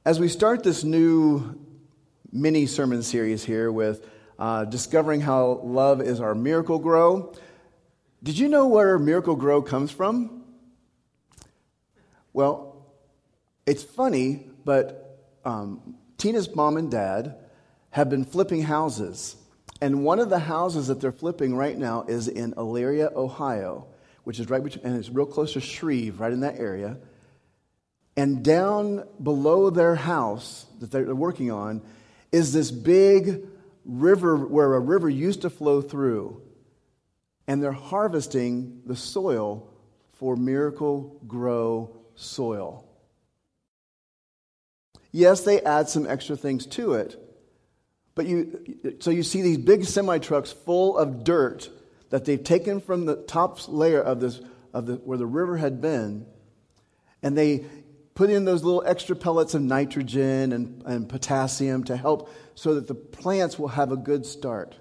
As we start this new mini sermon series here with discovering how love is our Miracle Grow, did you know where Miracle Grow comes from? Well, it's funny, but Tina's mom and dad have been flipping houses. And one of the houses that they're flipping right now is in Elyria, Ohio, which is right between, and it's real close to Shreve, right in that area. And down below their house that they're working on is this big river where a river used to flow through. And they're harvesting the soil for Miracle Grow soil. Yes, they add some extra things to it. But you see these big semi-trucks full of dirt that they've taken from the top layer of where the river had been, and they put in those little extra pellets of nitrogen and potassium to help so that the plants will have a good start.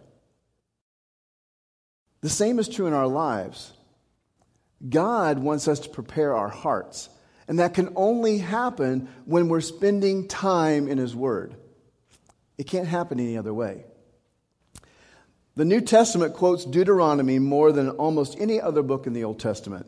The same is true in our lives. God wants us to prepare our hearts, and that can only happen when we're spending time in His Word. It can't happen any other way. The New Testament quotes Deuteronomy more than almost any other book in the Old Testament.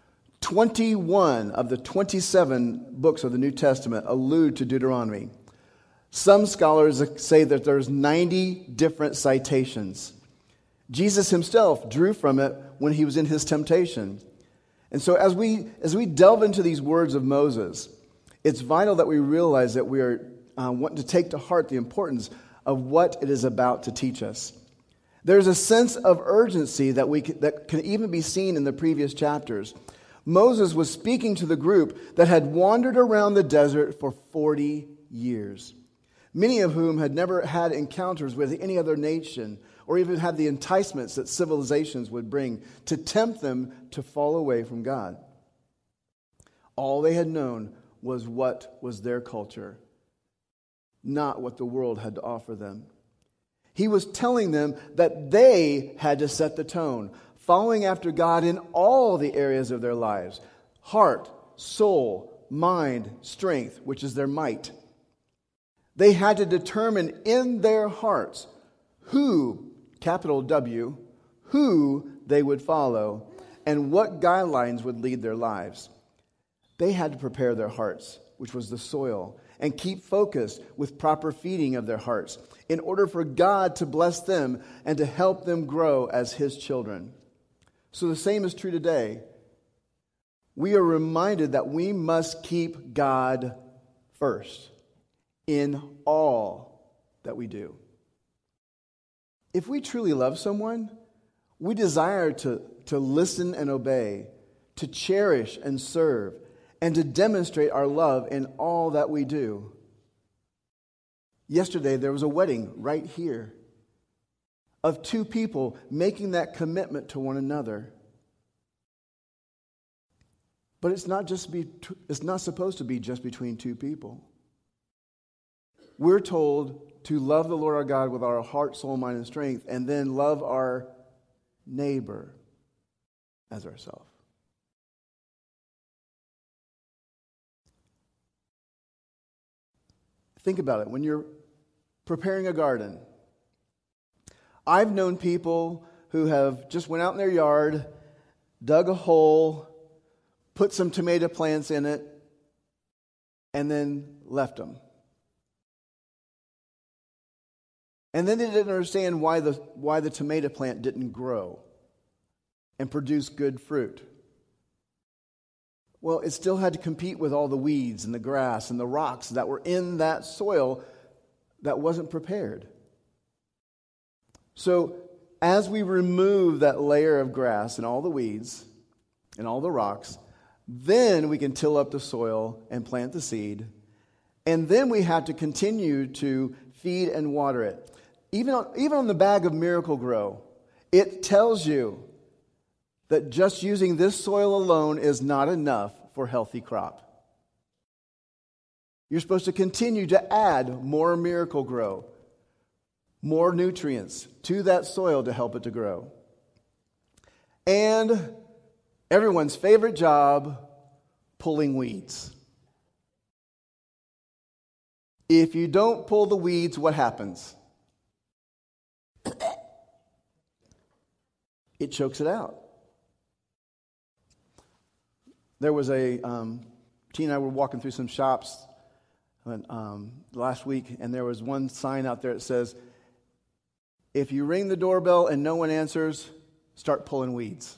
21 of the 27 books of the New Testament allude to Deuteronomy. Some scholars say that there's 90 different citations. Jesus himself drew from it when he was in his temptation. And so as we delve into these words of Moses, it's vital that we realize that we are wanting to take to heart the importance of what it is about to teach us. There's a sense of urgency that can even be seen in the previous chapters. Moses was speaking to the group that had wandered around the desert for 40 years, many of whom had never had encounters with any other nation or even had the enticements that civilizations would bring to tempt them to fall away from God. All they had known was what was their culture, not what the world had to offer them. He was telling them that they had to set the tone, following after God in all the areas of their lives: heart, soul, mind, strength, which is their might. They had to determine in their hearts who, capital W, who they would follow and what guidelines would lead their lives. They had to prepare their hearts, which was the soil, and keep focused with proper feeding of their hearts in order for God to bless them and to help them grow as His children. So the same is true today. We are reminded that we must keep God first in all that we do. If we truly love someone, we desire to listen and obey, to cherish and serve, and to demonstrate our love in all that we do. Yesterday, there was a wedding right here of two people making that commitment to one another. But it's not supposed to be just between two people. We're told to love the Lord our God with our heart, soul, mind, and strength, and then love our neighbor as ourselves. Think about it. When you're preparing a garden, I've known people who have just went out in their yard, dug a hole, put some tomato plants in it, and then left them. And then they didn't understand why the tomato plant didn't grow and produce good fruit. Well, it still had to compete with all the weeds and the grass and the rocks that were in that soil that wasn't prepared. So as we remove that layer of grass and all the weeds and all the rocks, then we can till up the soil and plant the seed. And then we have to continue to feed and water it. Even on the bag of Miracle Grow, it tells you that just using this soil alone is not enough for healthy crop. You're supposed to continue to add more Miracle Grow, more nutrients to that soil to help it to grow. And everyone's favorite job, pulling weeds. If you don't pull the weeds, what happens? It chokes it out. There was a, Tina and I were walking through some shops last week, and there was one sign out there that says, if you ring the doorbell and no one answers, start pulling weeds.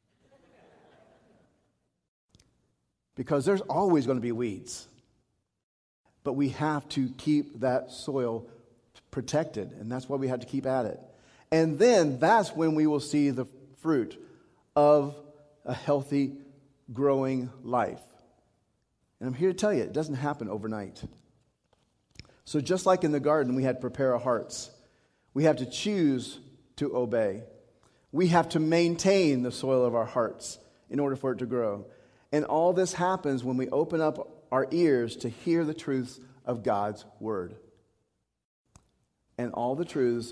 Because there's always going to be weeds. But we have to keep that soil protected, and that's why we have to keep at it. And then that's when we will see the fruit of a healthy, growing life. And I'm here to tell you, it doesn't happen overnight. So just like in the garden, we had to prepare our hearts. We have to choose to obey. We have to maintain the soil of our hearts in order for it to grow. And all this happens when we open up our ears to hear the truths of God's Word. And all the truths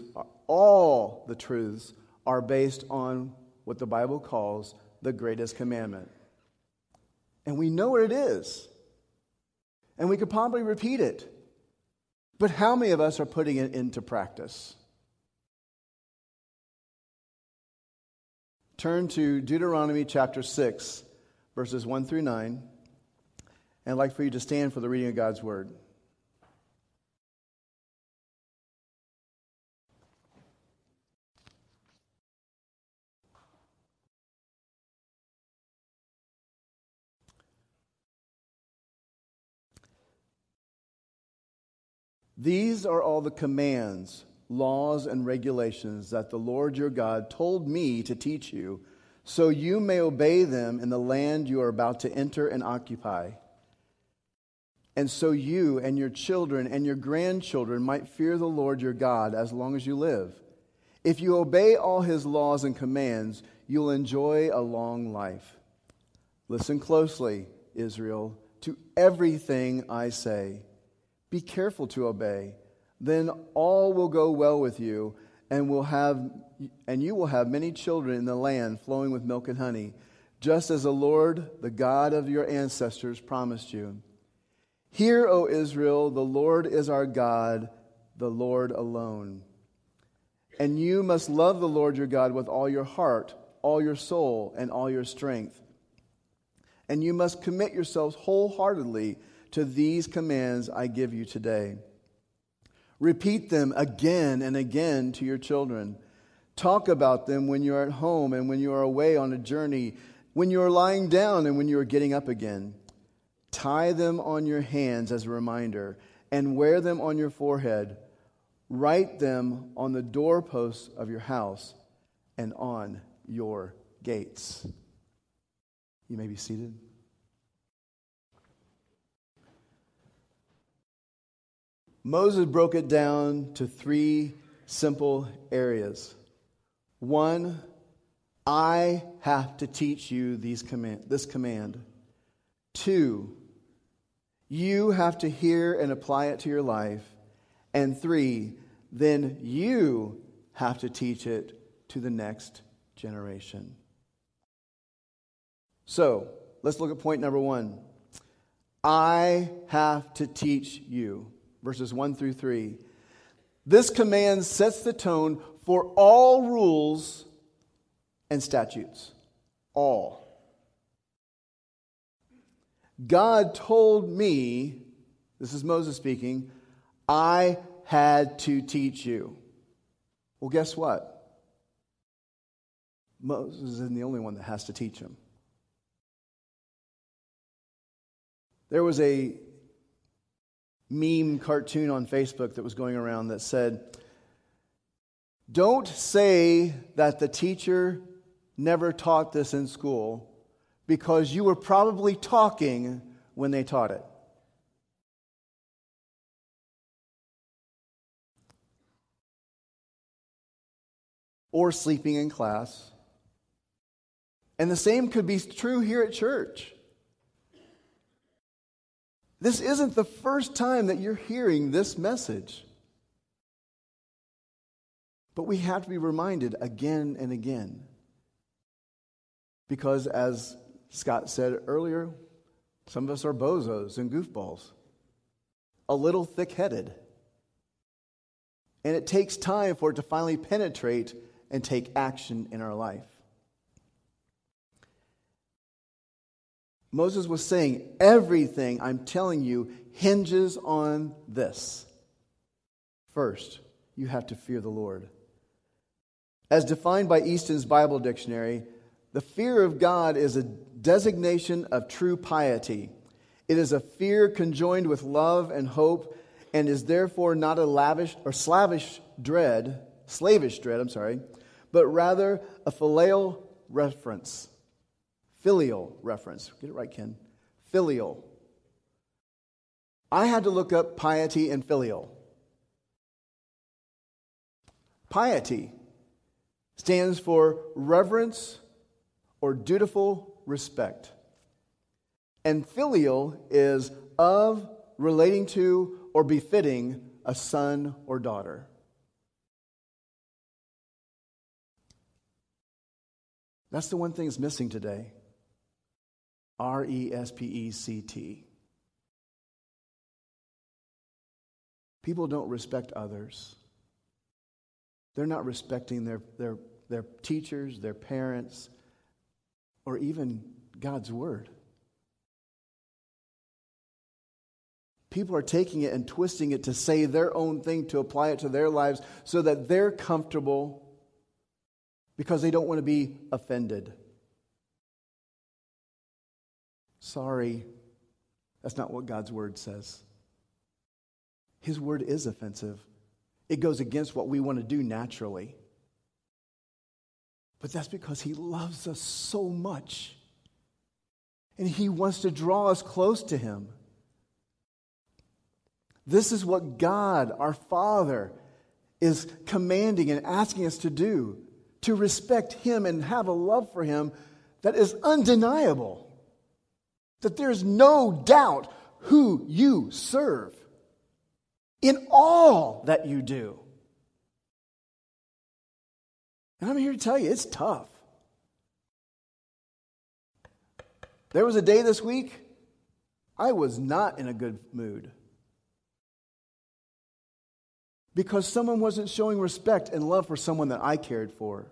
are based on what the Bible calls the greatest commandment. And we know what it is. And we could probably repeat it. But how many of us are putting it into practice? Turn to Deuteronomy chapter 6, verses 1 through 9. And I'd like for you to stand for the reading of God's Word. These are all the commands, laws, and regulations that the Lord your God told me to teach you, so you may obey them in the land you are about to enter and occupy. And so you and your children and your grandchildren might fear the Lord your God as long as you live. If you obey all his laws and commands, you'll enjoy a long life. Listen closely, Israel, to everything I say. Be careful to obey. Then all will go well with you, and you will have many children in the land flowing with milk and honey, just as the Lord, the God of your ancestors, promised you. Hear, O Israel, the Lord is our God, the Lord alone. And you must love the Lord your God with all your heart, all your soul, and all your strength. And you must commit yourselves wholeheartedly to these commands I give you today. Repeat them again and again to your children. Talk about them when you are at home and when you are away on a journey, when you are lying down and when you are getting up again. Tie them on your hands as a reminder and wear them on your forehead. Write them on the doorposts of your house and on your gates. You may be seated. Moses broke it down to 3 simple areas. 1, I have to teach you this command. 2, you have to hear and apply it to your life. And 3, then you have to teach it to the next generation. So, let's look at point number 1. I have to teach you. Verses 1 through 3. This command sets the tone for all rules and statutes. All. God told me, this is Moses speaking, I had to teach you. Well, guess what? Moses isn't the only one that has to teach him. There was a meme cartoon on Facebook that was going around that said, don't say that the teacher never taught this in school because you were probably talking when they taught it. Or sleeping in class. And the same could be true here at church. This isn't the first time that you're hearing this message. But we have to be reminded again and again. Because as Scott said earlier, some of us are bozos and goofballs. a little thick-headed. And it takes time for it to finally penetrate and take action in our life. Moses was saying, everything I'm telling you hinges on this. First, you have to fear the Lord. As defined by Easton's Bible Dictionary, the fear of God is a designation of true piety. It is a fear conjoined with love and hope, and is therefore not a slavish dread, but rather a filial reference. Filial reference. Get it right, Ken. Filial. I had to look up piety and filial. Piety stands for reverence or dutiful respect. And filial is of, relating to, or befitting a son or daughter. That's the one thing that's missing today. R-E-S-P-E-C-T. People don't respect others. They're not respecting their teachers, their parents, or even God's word. People are taking it and twisting it to say their own thing, to apply it to their lives so that they're comfortable because they don't want to be offended. Sorry, that's not what God's word says. His word is offensive. It goes against what we want to do naturally. But that's because He loves us so much. And He wants to draw us close to Him. This is what God, our Father, is commanding and asking us to do. To respect Him and have a love for Him that is undeniable. That there's no doubt who you serve in all that you do. And I'm here to tell you, it's tough. There was a day this week, I was not in a good mood. Because someone wasn't showing respect and love for someone that I cared for.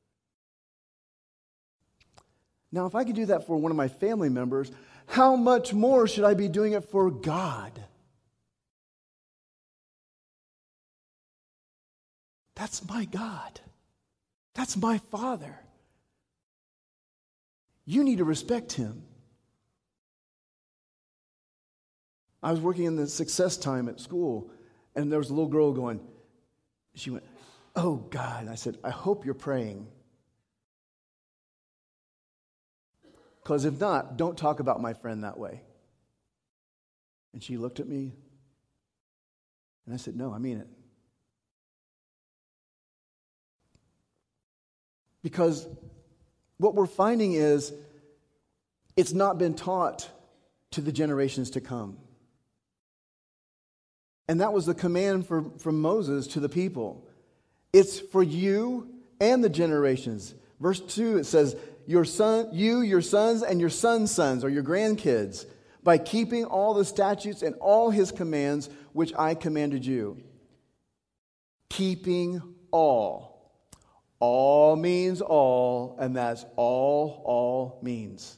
Now, if I could do that for one of my family members, how much more should I be doing it for God? That's my God. That's my Father. You need to respect Him. I was working in the success time at school, and there was a little girl going, she went, "Oh God." And I said, "I hope you're praying. Because if not, don't talk about my friend that way." And she looked at me, and I said, "No, I mean it." Because what we're finding is it's not been taught to the generations to come. And that was the command from Moses to the people. It's for you and the generations. Verse 2, it says, your sons, and your sons' sons, or your grandkids, by keeping all the statutes and all His commands, which I commanded you. Keeping all. All means all, and that's all means.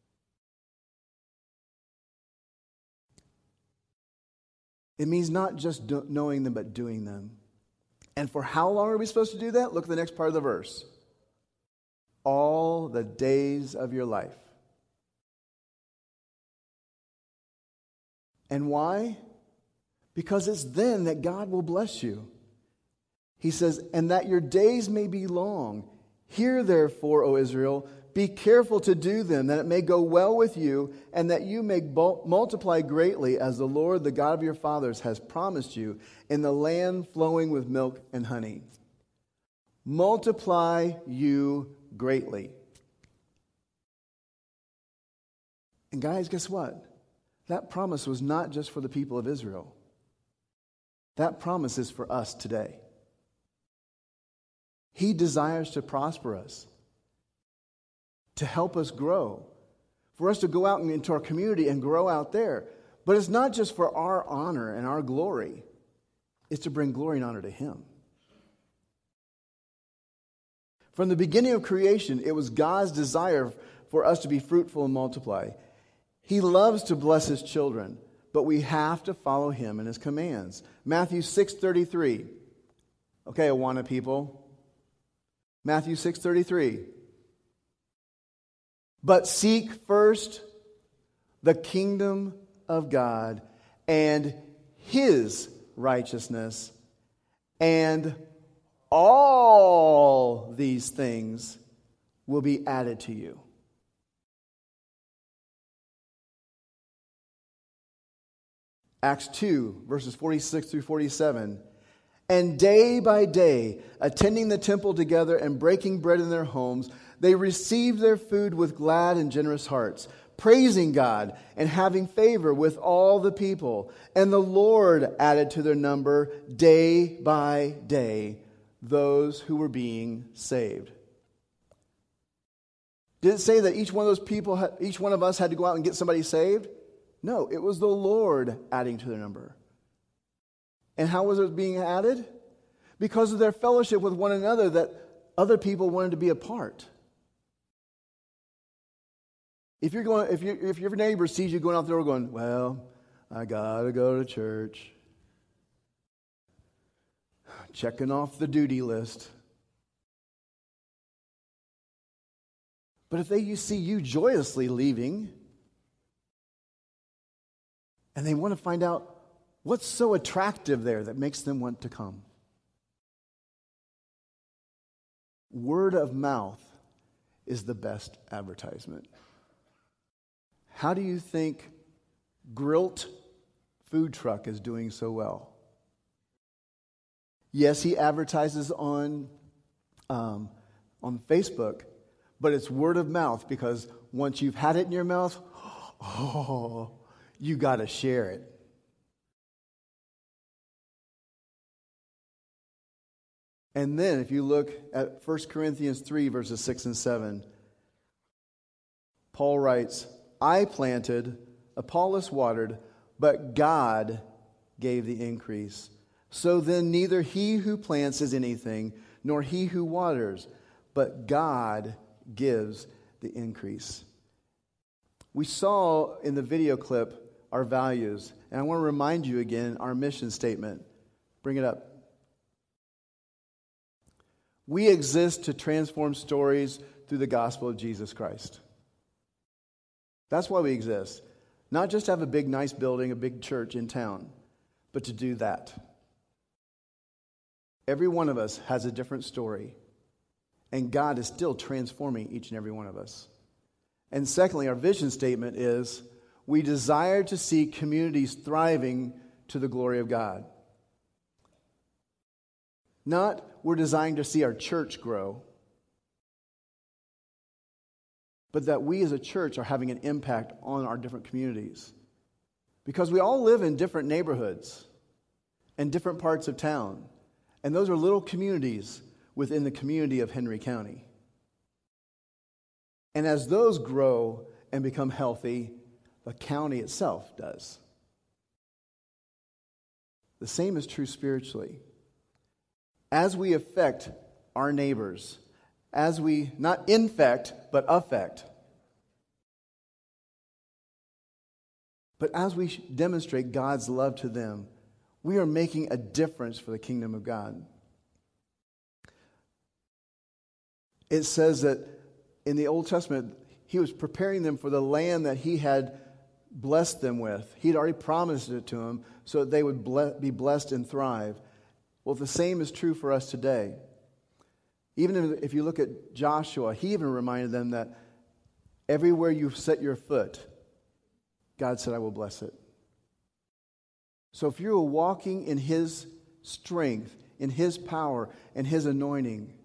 It means not just knowing them, but doing them. And for how long are we supposed to do that? Look at the next part of the verse. All the days of your life. And why? Because it's then that God will bless you. He says, and that your days may be long. Hear therefore, O Israel, be careful to do them, that it may go well with you, and that you may multiply greatly, as the Lord, the God of your fathers, has promised you, in the land flowing with milk and honey. Multiply you greatly. And guys, guess what? That promise was not just for the people of Israel. That promise is for us today. He desires to prosper us, to help us grow, for us to go out into our community and grow out there. But it's not just for our honor and our glory. It's to bring glory and honor to Him. From the beginning of creation, it was God's desire for us to be fruitful and multiply. He loves to bless His children, but we have to follow Him and His commands. Matthew 6:33. Okay, Awana people. Matthew 6:33. But seek first the kingdom of God and His righteousness, and all these things will be added to you. Acts 2, verses 46 through 47. And day by day, attending the temple together and breaking bread in their homes, they received their food with glad and generous hearts, praising God and having favor with all the people. And the Lord added to their number day by day those who were being saved. Did it say that each one of those people, each one of us had to go out and get somebody saved? No, it was the Lord adding to their number. And how was it being added? Because of their fellowship with one another that other people wanted to be a part. If your neighbor sees you going out the door going, well, I gotta go to church, checking off the duty list. But if they see you joyously leaving, and they want to find out what's so attractive there that makes them want to come. Word of mouth is the best advertisement. How do you think Grilt Food Truck is doing so well? Yes, he advertises on Facebook, but it's word of mouth, because once you've had it in your mouth, you got to share it. And then if you look at 1 Corinthians 3, verses 6 and 7, Paul writes, I planted, Apollos watered, but God gave the increase. So then neither he who plants is anything, nor he who waters, but God gives the increase. We saw in the video clip our values, and I want to remind you again our mission statement. Bring it up. We exist to transform stories through the gospel of Jesus Christ. That's why we exist. Not just to have a big, nice building, a big church in town, but to do that. Every one of us has a different story, and God is still transforming each and every one of us. And secondly, our vision statement is, we desire to see communities thriving to the glory of God. Not we're designed to see our church grow, but that we as a church are having an impact on our different communities. Because we all live in different neighborhoods and different parts of town. And those are little communities within the community of Henry County. And as those grow and become healthy, the county itself does. The same is true spiritually. As we affect our neighbors, as we not infect, but affect, but as we demonstrate God's love to them, we are making a difference for the kingdom of God. It says that in the Old Testament, He was preparing them for the land that He had blessed them with. He'd already promised it to them so that they would be blessed and thrive. Well, the same is true for us today. Even if you look at Joshua, he even reminded them that everywhere you set your foot, God said, I will bless it. So if you're walking in His strength, in His power, and His anointing,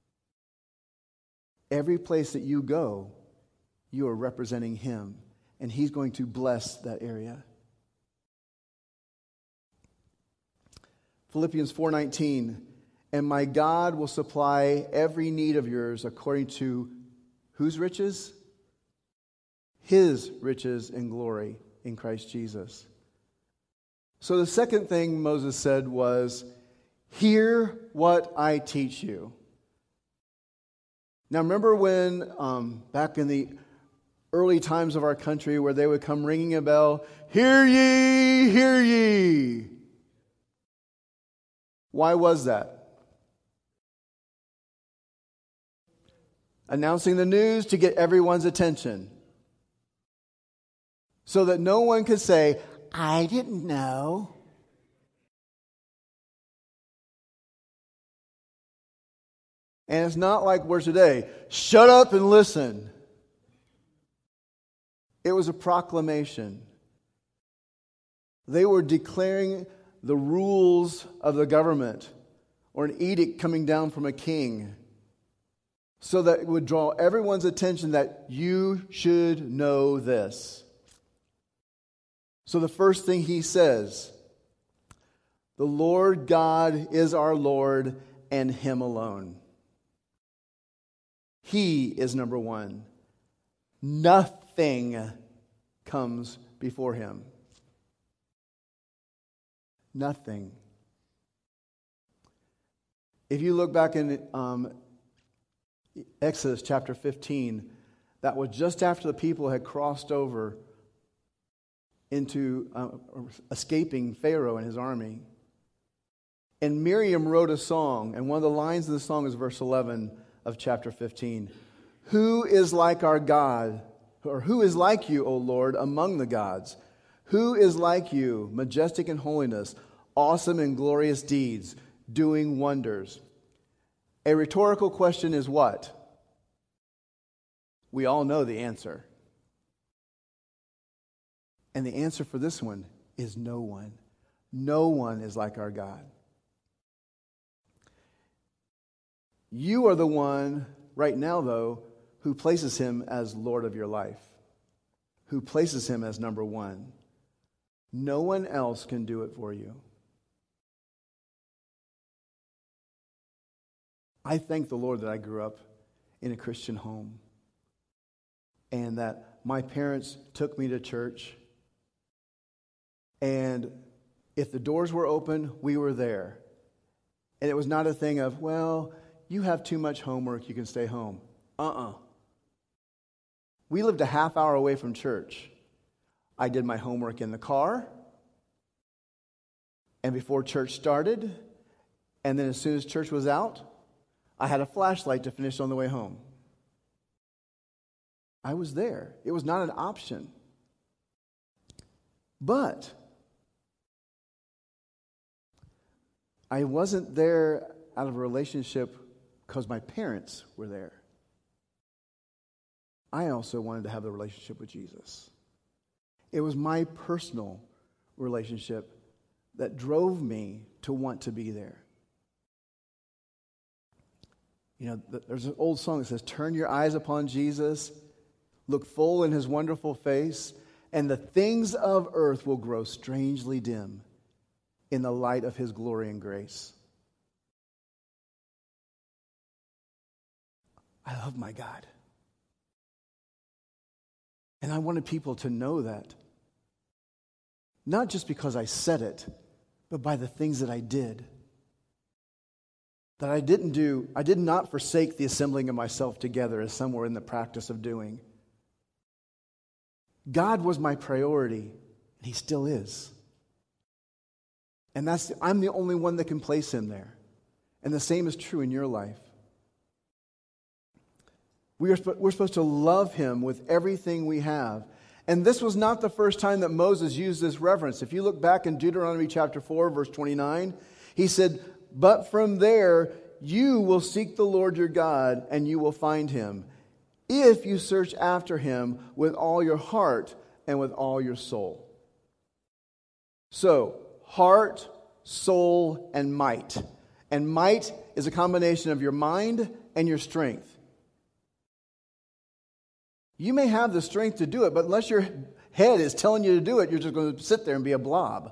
every place that you go, you are representing Him, and He's going to bless that area. Philippians 4:19, and my God will supply every need of yours according to whose riches? His riches and glory in Christ Jesus. So the second thing Moses said was, hear what I teach you. Now remember when, back in the early times of our country, where they would come ringing a bell, hear ye, hear ye. Why was that? Announcing the news to get everyone's attention. So that no one could say, I didn't know. And it's not like we're today. Shut up and listen. It was a proclamation. They were declaring the rules of the government or an edict coming down from a king so that it would draw everyone's attention that you should know this. So the first thing he says, the Lord God is our Lord and Him alone. He is number one. Nothing comes before Him. Nothing. If you look back in Exodus chapter 15, that was just after the people had crossed over into escaping Pharaoh and his army. And Miriam wrote a song, and one of the lines of the song is verse 11 of chapter 15. Who is like our God, or who is like you, O Lord, among the gods? Who is like you, majestic in holiness, awesome in glorious deeds, doing wonders? A rhetorical question is what? We all know the answer. And the answer for this one is no one. No one is like our God. You are the one, right now though, who places Him as Lord of your life. Who places Him as number one. No one else can do it for you. I thank the Lord that I grew up in a Christian home. And that my parents took me to church. And if the doors were open, we were there. And it was not a thing of, well, you have too much homework, you can stay home. We lived a half hour away from church. I did my homework in the car. And before church started. And then as soon as church was out, I had a flashlight to finish on the way home. I was there. It was not an option. But I wasn't there out of a relationship because my parents were there. I also wanted to have the relationship with Jesus. It was my personal relationship that drove me to want to be there. You know, there's an old song that says, turn your eyes upon Jesus, look full in His wonderful face, and the things of earth will grow strangely dim in the light of His glory and grace. I love my God. And I wanted people to know that. Not just because I said it, but by the things that I did. That I did not forsake the assembling of myself together as some were in the practice of doing. God was my priority, and He still is. And I'm the only one that can place Him there. And the same is true in your life. We're supposed to love Him with everything we have. And this was not the first time that Moses used this reference. If you look back in Deuteronomy chapter 4, verse 29, he said, but from there you will seek the Lord your God, and you will find Him, if you search after Him with all your heart and with all your soul. So, heart, soul, and might. And might is a combination of your mind and your strength. You may have the strength to do it, but unless your head is telling you to do it, you're just going to sit there and be a blob.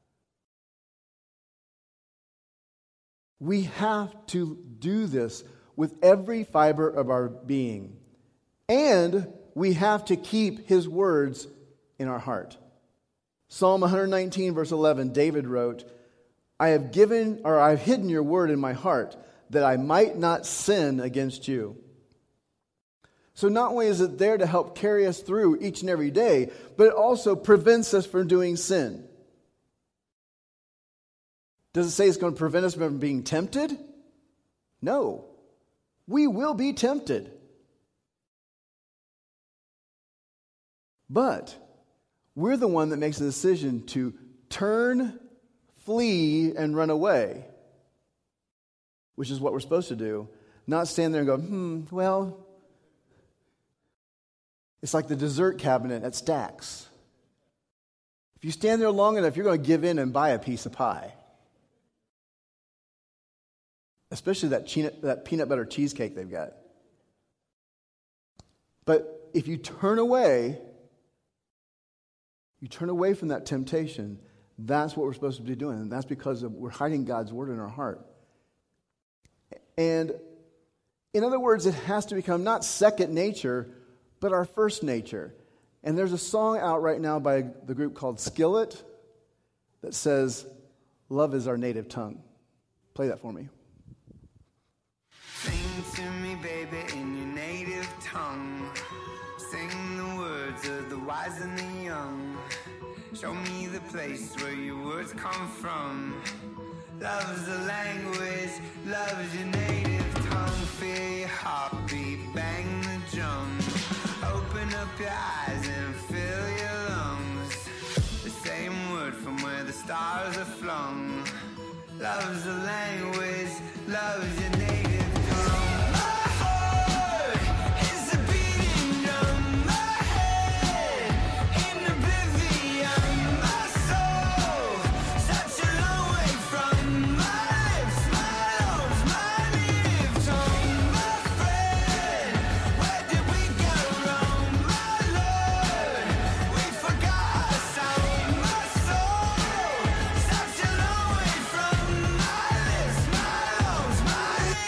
We have to do this with every fiber of our being. And we have to keep His words in our heart. Psalm 119, verse 11, David wrote, I have hidden your word in my heart that I might not sin against you. So not only is it there to help carry us through each and every day, but it also prevents us from doing sin. Does it say it's going to prevent us from being tempted? No. We will be tempted. But we're the one that makes the decision to turn, flee, and run away, which is what we're supposed to do. Not stand there and go, well, it's like the dessert cabinet at Stack's. If you stand there long enough, you're going to give in and buy a piece of pie. Especially that peanut butter cheesecake they've got. But if you turn away from that temptation, that's what we're supposed to be doing. And that's because we're hiding God's word in our heart. And in other words, it has to become not second nature, but our first nature. And there's a song out right now by the group called Skillet that says, love is our native tongue. Play that for me. Sing to me, baby, in your native tongue. Sing the words of the wise and the young. Show me the place where your words come from. Love's the language, love's your native tongue. Feel your heartbeat, bang the drum. Open up your eyes and fill your lungs. The same word from where the stars are flung. Love's the language, love's your native tongue. My heart is a beating drum. My head in oblivion. My soul such a long way from my lips, my lungs, my native tongue. My friend, where did we go wrong? My Lord, we forgot our song. My soul such a long way from my lips, my lungs, my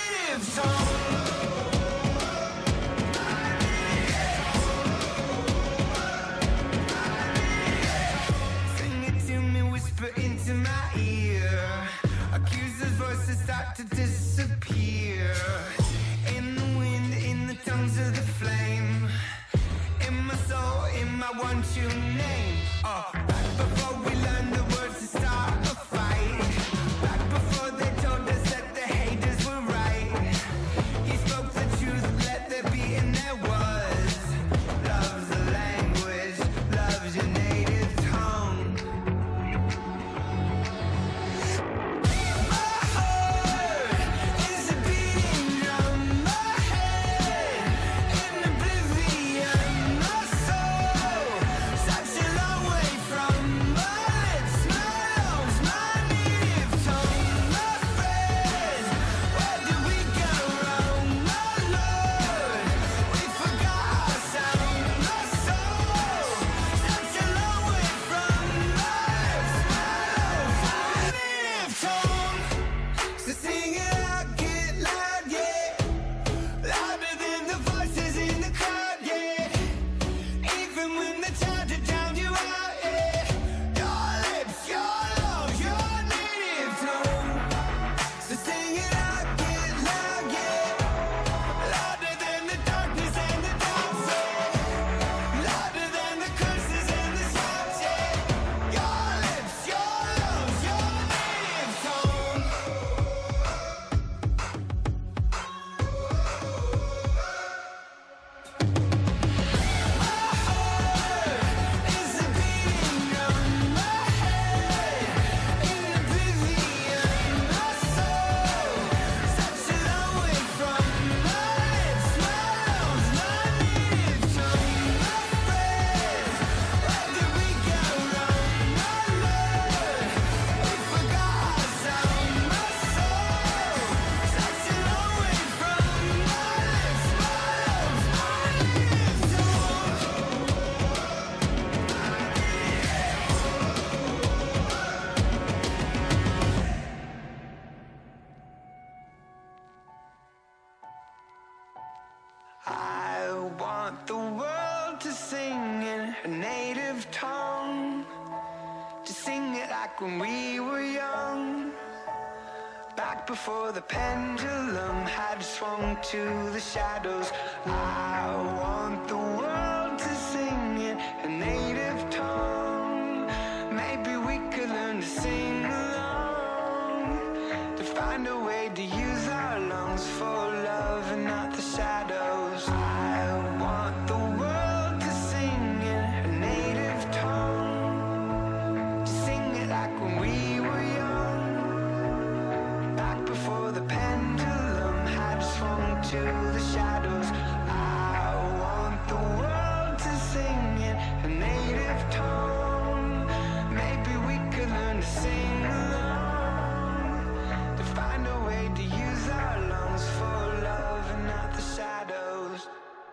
we were young, back before the pendulum had swung to the shadows. I want the world to sing in a native tongue. Maybe we could learn to sing along, to find a way to use our lungs for love and not the shadows. I want the world to sing in a native tongue, to sing it like when we were young, back before the pendulum had swung to the shadows. I want the world to sing in a native tongue. Maybe we could learn to sing along, to find a way to use our lungs for love and not the shadows.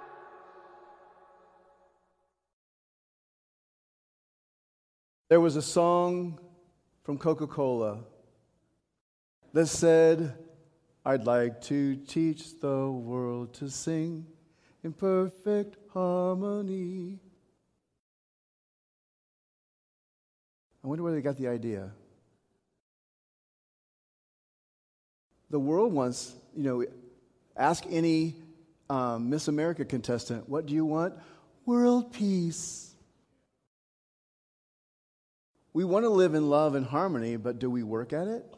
There was a song from Coca-Cola that said, I'd like to teach the world to sing in perfect harmony. I wonder where they got the idea. The world wants, ask any Miss America contestant, what do you want? World peace. We want to live in love and harmony, but do we work at it?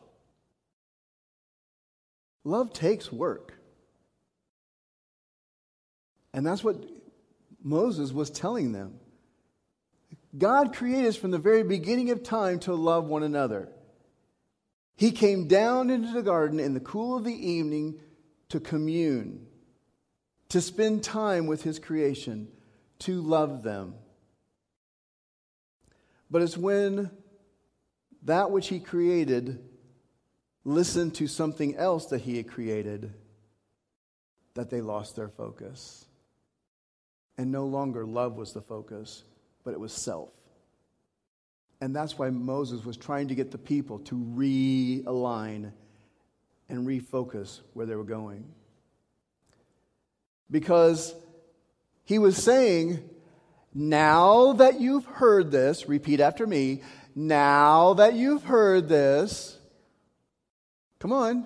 Love takes work. And that's what Moses was telling them. God created us from the very beginning of time to love one another. He came down into the garden in the cool of the evening to commune, to spend time with His creation, to love them. But it's when that which He created listened to something else that He had created that they lost their focus. And no longer love was the focus, but it was self. And that's why Moses was trying to get the people to realign and refocus where they were going. Because he was saying, now that you've heard this, repeat after me, now that you've heard this, come on,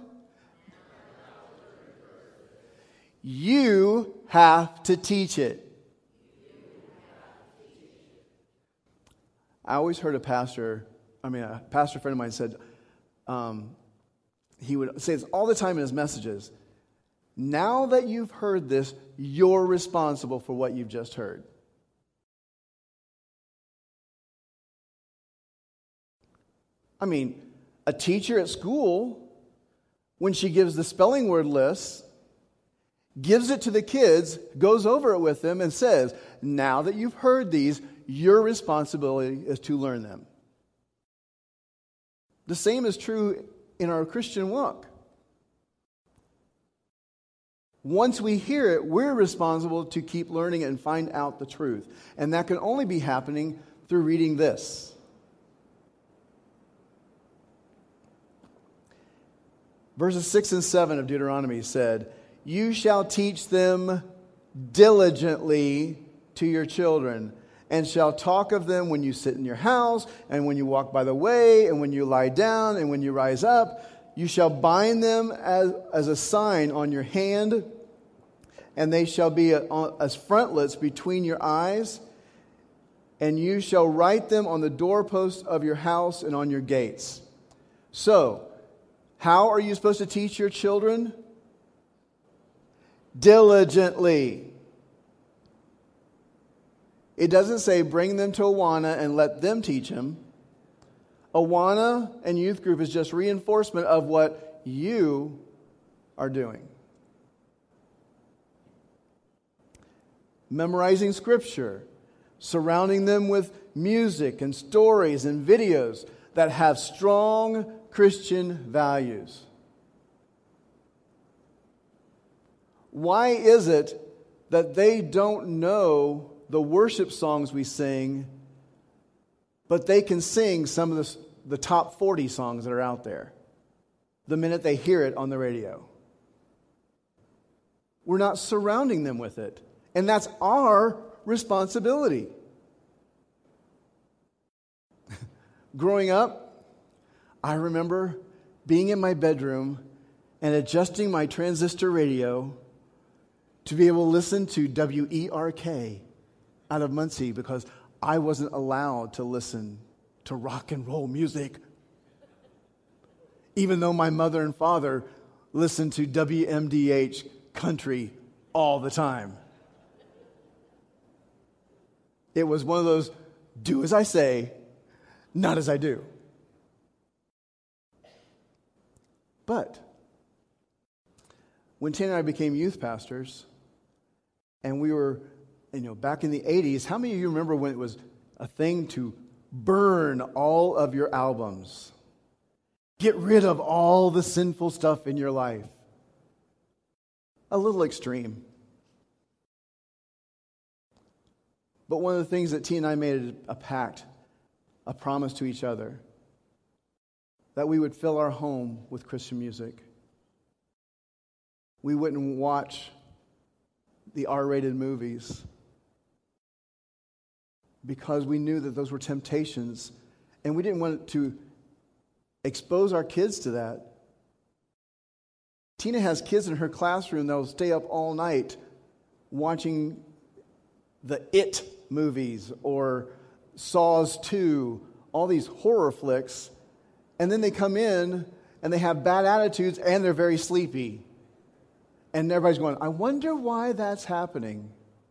you have to teach it. I always heard a pastor friend of mine said, he would say this all the time in his messages, now that you've heard this, you're responsible for what you've just heard. A teacher at school, when she gives the spelling word list, gives it to the kids, goes over it with them, and says, now that you've heard these, your responsibility is to learn them. The same is true in our Christian walk. Once we hear it, we're responsible to keep learning and find out the truth. And that can only be happening through reading this. Verses 6 and 7 of Deuteronomy said, you shall teach them diligently to your children, and shall talk of them when you sit in your house, and when you walk by the way, and when you lie down, and when you rise up. You shall bind them as a sign on your hand, and they shall be as frontlets between your eyes, and you shall write them on the doorposts of your house and on your gates. So, how are you supposed to teach your children? Diligently. It doesn't say bring them to Awana and let them teach them. Awana and youth group is just reinforcement of what you are doing. Memorizing Scripture, surrounding them with music and stories and videos that have strong Christian values. Why is it that they don't know the worship songs we sing, but they can sing some of the top 40 songs that are out there the minute they hear it on the radio? We're not surrounding them with it. And that's our responsibility. Growing up, I remember being in my bedroom and adjusting my transistor radio to be able to listen to WERK out of Muncie because I wasn't allowed to listen to rock and roll music, even though my mother and father listened to WMDH country all the time. It was one of those, do as I say, not as I do. But when Tina and I became youth pastors, and we were, back in the 80s, how many of you remember when it was a thing to burn all of your albums? Get rid of all the sinful stuff in your life. A little extreme. But one of the things that Tina and I made a pact, a promise to each other, that we would fill our home with Christian music. We wouldn't watch the R-rated movies because we knew that those were temptations, and we didn't want to expose our kids to that. Tina has kids in her classroom that will stay up all night watching the It movies or Saws 2, all these horror flicks, and then they come in and they have bad attitudes and they're very sleepy. And everybody's going, I wonder why that's happening.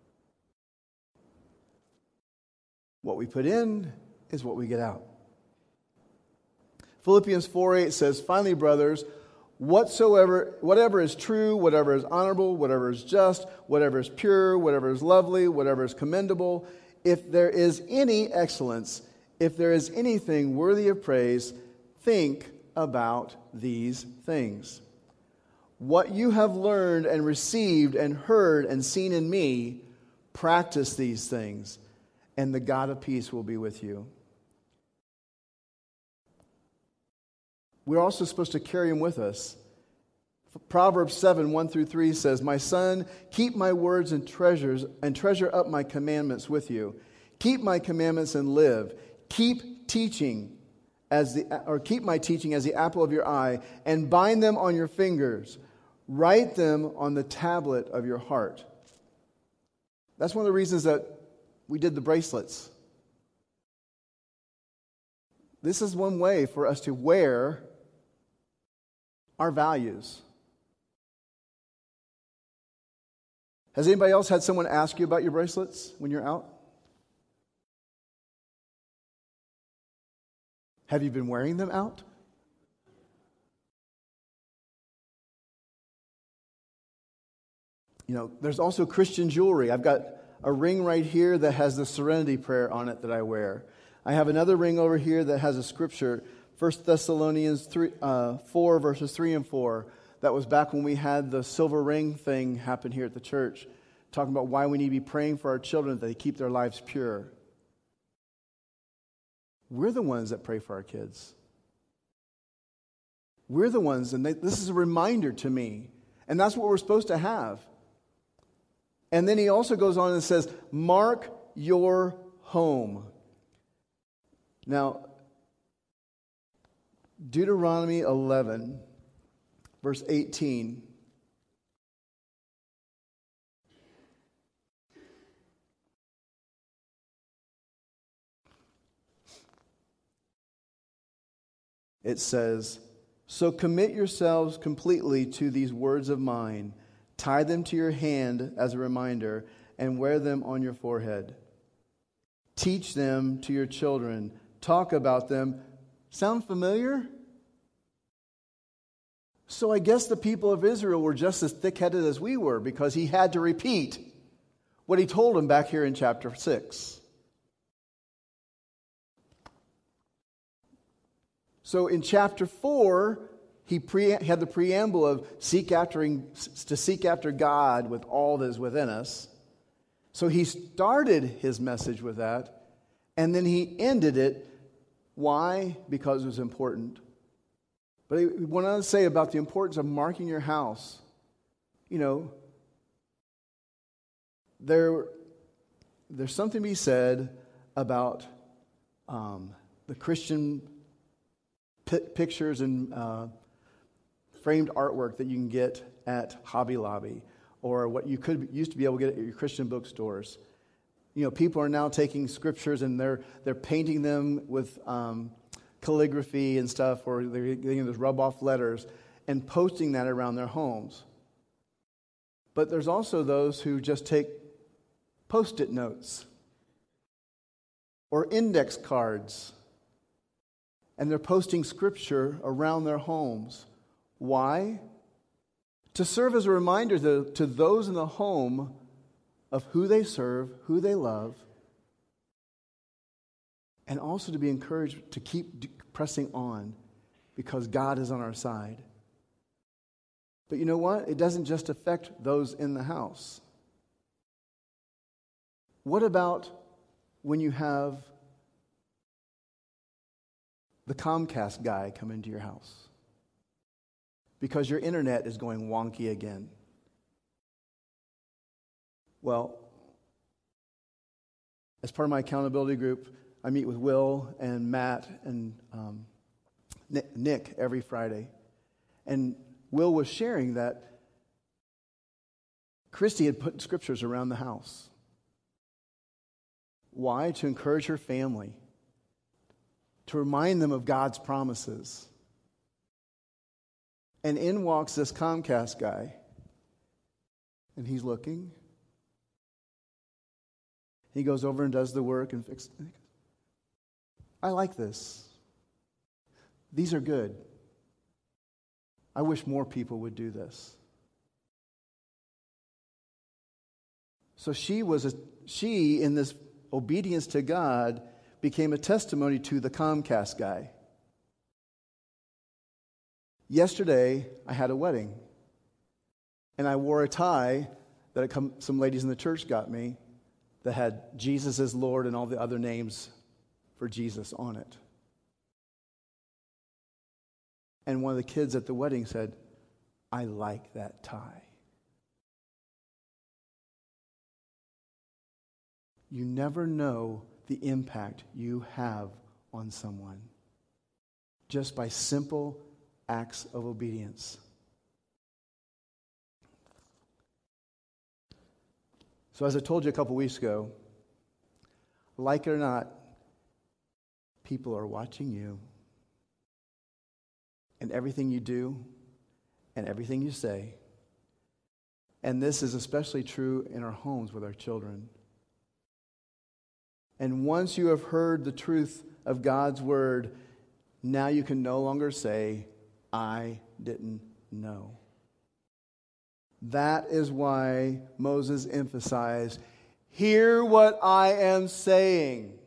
What we put in is what we get out. Philippians 4:8 says, finally, brothers, whatever is true, whatever is honorable, whatever is just, whatever is pure, whatever is lovely, whatever is commendable, if there is any excellence, if there is anything worthy of praise, think about these things. What you have learned and received and heard and seen in me, practice these things, and the God of peace will be with you. We're also supposed to carry him with us. Proverbs 7:1-3 says, my son, keep my words and treasure up my commandments with you. Keep my commandments and live. Keep my teaching as the apple of your eye, and bind them on your fingers. Write them on the tablet of your heart. That's one of the reasons that we did the bracelets. This is one way for us to wear our values. Has anybody else had someone ask you about your bracelets when you're out? Have you been wearing them out? There's also Christian jewelry. I've got a ring right here that has the Serenity Prayer on it that I wear. I have another ring over here that has a scripture, 1 Thessalonians 4, verses 3 and 4. That was back when we had the silver ring thing happen here at the church, talking about why we need to be praying for our children that they keep their lives pure. We're the ones that pray for our kids. We're the ones, and this is a reminder to me. And that's what we're supposed to have. And then he also goes on and says, mark your home. Now, Deuteronomy 11, verse 18. It says, so commit yourselves completely to these words of mine. Tie them to your hand as a reminder and wear them on your forehead. Teach them to your children. Talk about them. Sound familiar? So I guess the people of Israel were just as thick-headed as we were because he had to repeat what he told them back here in chapter 6. So in chapter 4, he had the preamble of seek after God with all that is within us. So he started his message with that, and then he ended it. Why? Because it was important. But he went on to say about the importance of marking your house. There's something to be said about the Christian pictures and framed artwork that you can get at Hobby Lobby, or what you used to be able to get at your Christian bookstores. People are now taking scriptures and they're painting them with calligraphy and stuff, or they're getting those rub-off letters and posting that around their homes. But there's also those who just take Post-it notes or index cards, and they're posting scripture around their homes. Why? To serve as a reminder to those in the home of who they serve, who they love, and also to be encouraged to keep pressing on because God is on our side. But you know what? It doesn't just affect those in the house. What about when you have the Comcast guy come into your house because your internet is going wonky again? Well, as part of my accountability group, I meet with Will and Matt and Nick every Friday. And Will was sharing that Christy had put scriptures around the house. Why? To encourage her family, to remind them of God's promises. And in walks this Comcast guy, and he's looking. He goes over and does the work and fixes it. I like this. These are good. I wish more people would do this. So she in this obedience to God became a testimony to the Comcast guy. Yesterday, I had a wedding, and I wore a tie that some ladies in the church got me that had Jesus as Lord and all the other names for Jesus on it. And one of the kids at the wedding said, "I like that tie." You never know the impact you have on someone just by simple acts of obedience. So as I told you a couple weeks ago, like it or not, people are watching you. And everything you do and everything you say. And this is especially true in our homes with our children. And once you have heard the truth of God's word, now you can no longer say, "I didn't know." That is why Moses emphasized, "Hear what I am saying."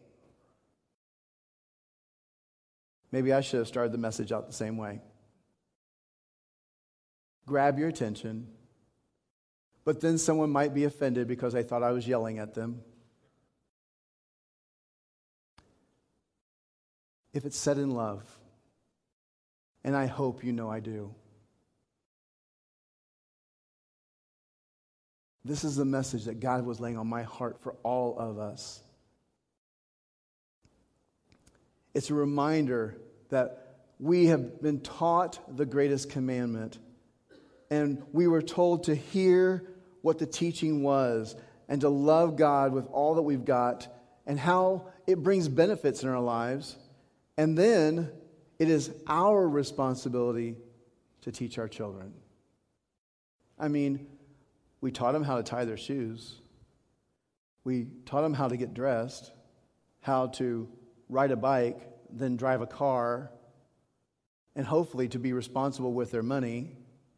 Maybe I should have started the message out the same way. Grab your attention, but then someone might be offended because I thought I was yelling at them. If it's said in love, and I hope you know I do. This is the message that God was laying on my heart for all of us. It's a reminder that we have been taught the greatest commandment, and we were told to hear what the teaching was and to love God with all that we've got and how it brings benefits in our lives. And then it is our responsibility to teach our children. I mean, we taught them how to tie their shoes. We taught them how to get dressed, how to ride a bike, then drive a car, and hopefully to be responsible with their money.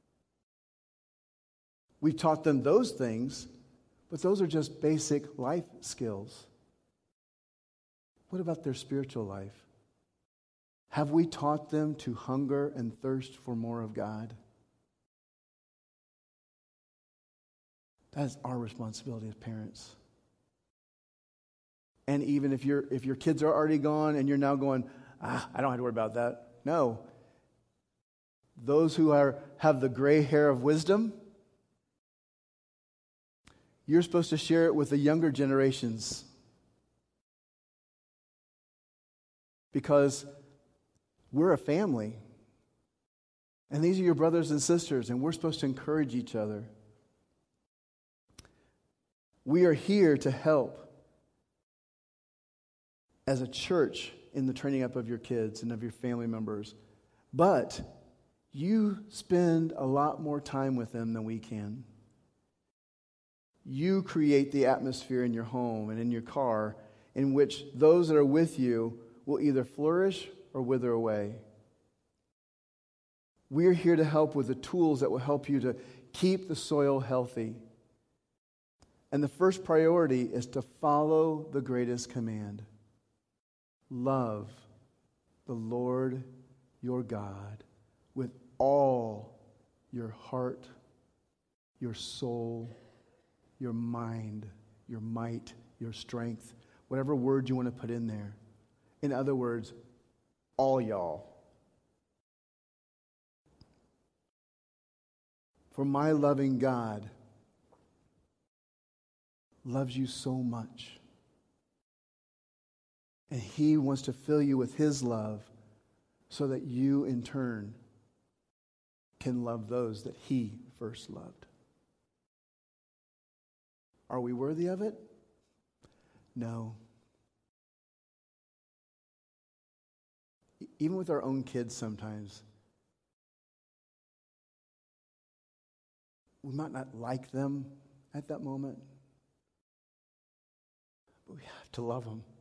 We've taught them those things, but those are just basic life skills. What about their spiritual life? Have we taught them to hunger and thirst for more of God? That is our responsibility as parents. And even if your kids are already gone and you're now going, I don't have to worry about that. No. Those who have the gray hair of wisdom, you're supposed to share it with the younger generations. Because We're a family. And these are your brothers and sisters, and we're supposed to encourage each other. We are here to help as a church in the training up of your kids and of your family members. But you spend a lot more time with them than we can. You create the atmosphere in your home and in your car in which those that are with you will either flourish or wither away. We're here to help with the tools that will help you to keep the soil healthy. And the first priority is to follow the greatest command. Love the Lord your God with all your heart, your soul, your mind, your might, your strength, whatever word you want to put in there. In other words, all y'all. For my loving God loves you so much. And He wants to fill you with His love so that you, in turn, can love those that He first loved. Are we worthy of it? No. Even with our own kids sometimes, we might not like them at that moment, but we have to love them.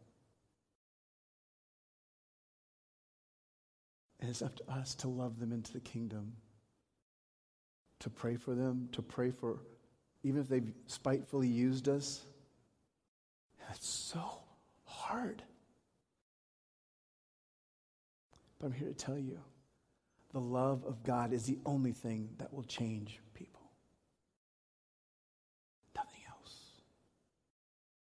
And it's up to us to love them into the kingdom, to pray for them, to pray for, even if they've spitefully used us. It's so hard. But I'm here to tell you, the love of God is the only thing that will change people.